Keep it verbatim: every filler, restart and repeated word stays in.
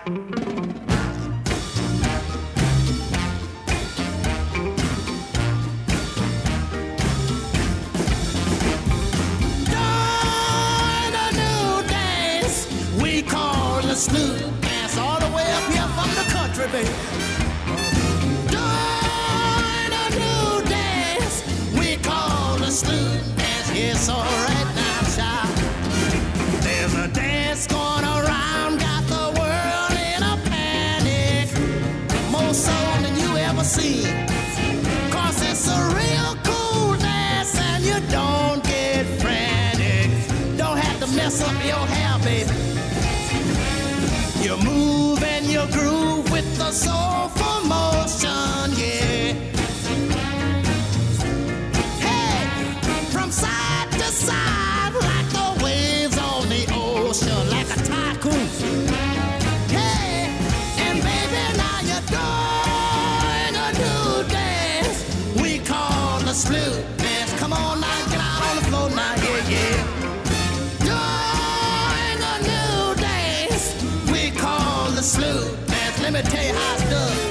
Sloop dance all the way up here from the country, baby. Doing a new dance we call the sloop dance. Yes, all right now, child. There's a dance going around, got the world in a panic, more so than you ever seen. Cause it's a real cool dance and you don't get frantic. Don't have to mess up your hair, baby. You move and you groove with the soulful motion, yeah. Hey, from side to side, like the waves on the ocean, like a tycoon. Hey, and baby, now you're doing a new dance we call the sloop dance. Come on now, get out on the floor now, yeah, yeah. Doing a new dance we call the sloop dance. Let me tell you how it's done.